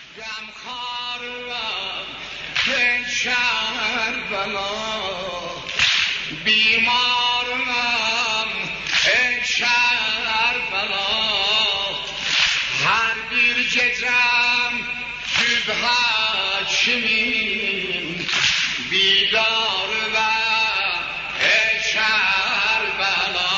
غمخوارم به کربلا بیمارم ای کربلا هر bir gecem sübh haşimin بیدارم ای کربلا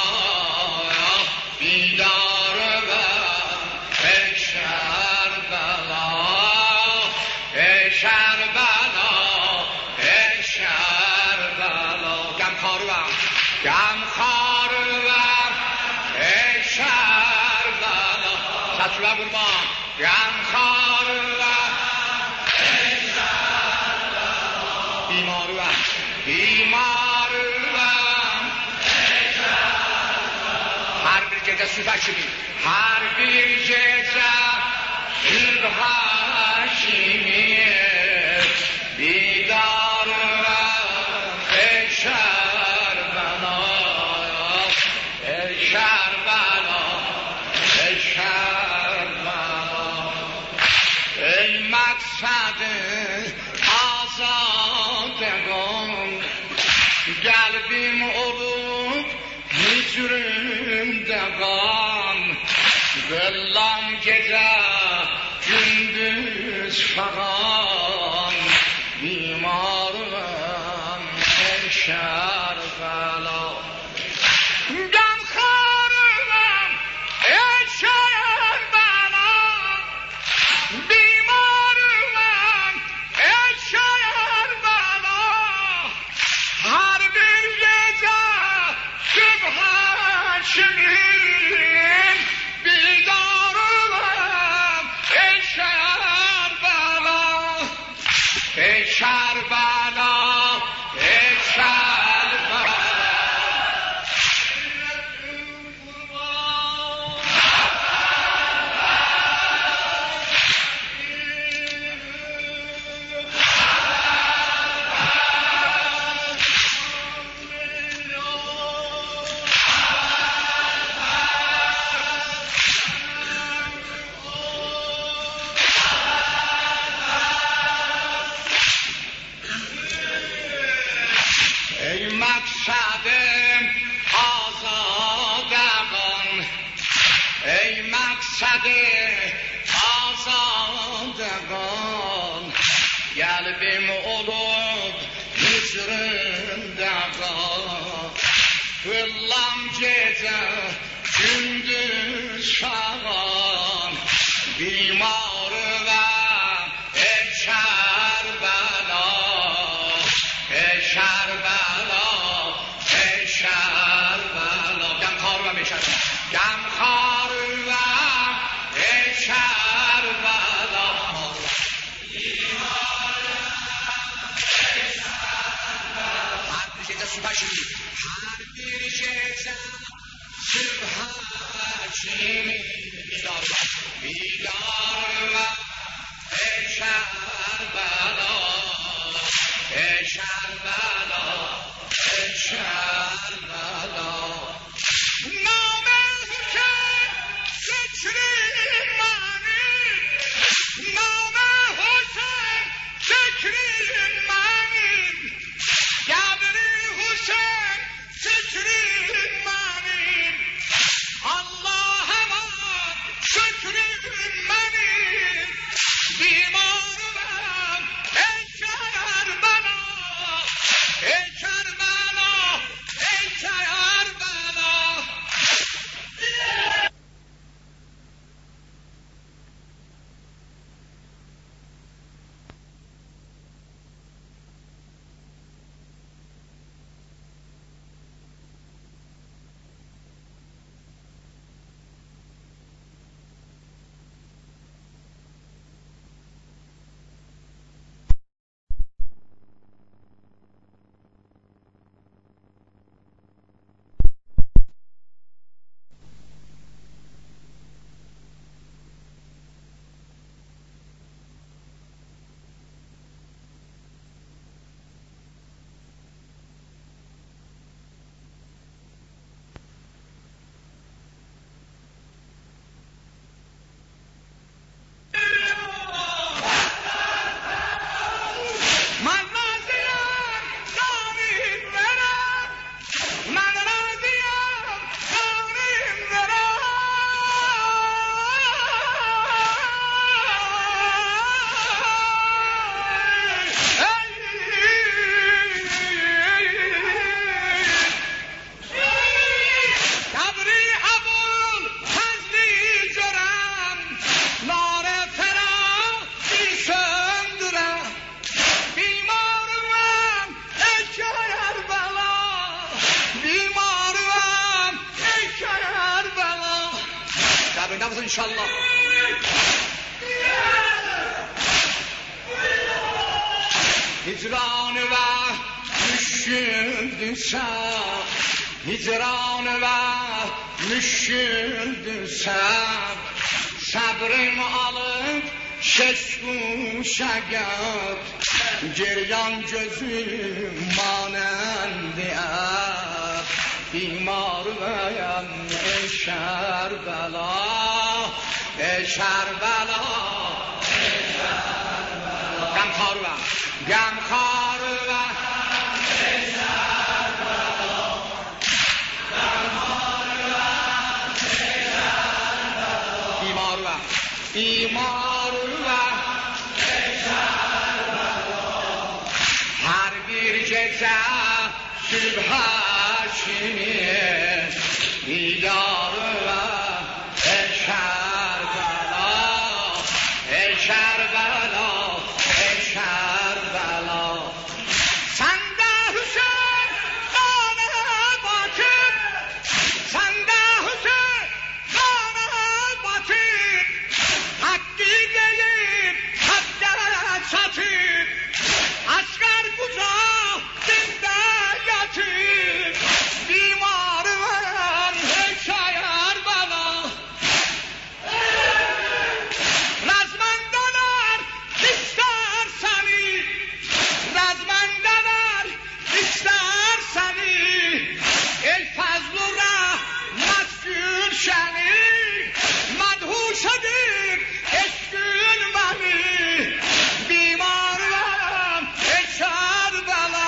بیدارم ای کربلا ای کربلا ای کربلا غمخوارم ای کربلا سطر قربان غمخوارم ای کربلا بیمارم ای کربلا هر bir gece sübh haşimin her bir gece sübh haşimin بیدارم ای کربلا ای کربلا ای کربلا ای مقصد آزادگان قلبim olup hicrimde kan Vellam gece gündüz falan بیمارم ای کربلا غمخوارم ای کربلا بیمارم ای کربلا هر bir gece sübh haşimin بیدارم ای کربلا ای کربلا ای کربلا ای مقصد آزادگان ای مقصد آزادگان قلبim olup hicrimde kal Villam gece gündüz falan بیمارم ای کربلا ای کربلا ای کربلا غمخوارم ای کربلا غمخوارم ای کربلا هر bir gece sübh haşimin her bir gece sübh haşimin بیدارم زنده باشن انشالله. هجران و düşündüysem, hicran ve düşündüysem, sabrımı alıp şeşkuşa gör, geryan gözüm manendiyer, bimar veyem eşer bela, eşer bela, gamkar ve بیمار و هر bir gece sübhaşini didar ve eşer bela, eşer bela, eşer bela. Sende Hüseyin kanı bakır, sende Hüseyin kanı bakır, hakkı gelip hakkara çatır, asker kucağında yatır, bimar veren hekayar bana. Razmandalar ister seni, razmandalar ister seni, el fazlura mazgür şeni, madhuşadır eşkün beni, bimar veren eşar bela.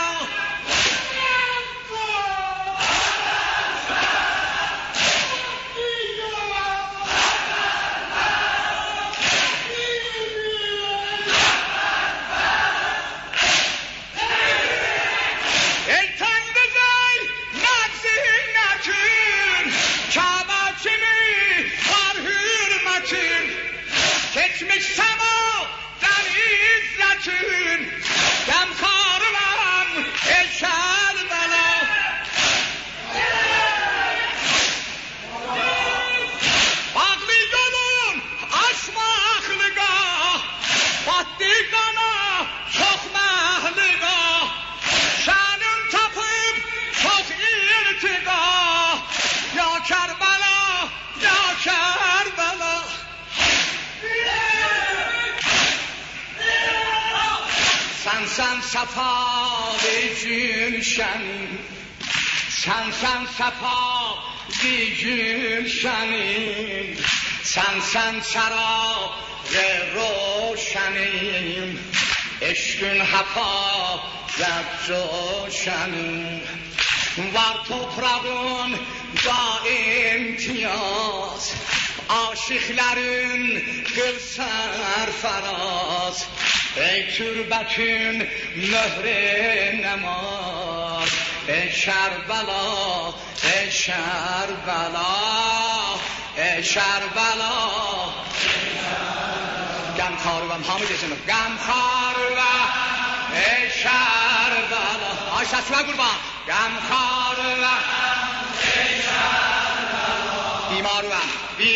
El tendizey nefsin nakın, Kabe kimi var hürmetin, geçmiş semadan izzetin, gamkarlan eşer bela. Bağlı yolun aşmaklığa, battı kana çok mahlığa, şanın tapıp çok irtiga, ya Kerbela, ya Kerbela. Sen safalı gülşenim, sen safalı gülşenim, sen şarab ve roşenim, eşkün hafa ve coşenim. Var toprağın da imtiyaz, aşıkların kıl serfaraz, ey türbetün mühre nemaz, eşer bela, eşer bela, eşer bela. Gamkar ve hamid eşemez, gamkar ve eşer bela. Ay sesime kurban. Gamkar ve eşer bela. Bimar ve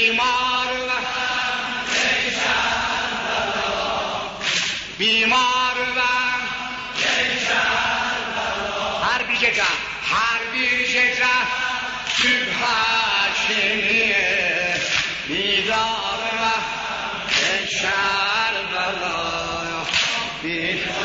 eşer bela. Bimar ve eşer bela. Her bir gece sübhaşini didar ve eşer bela.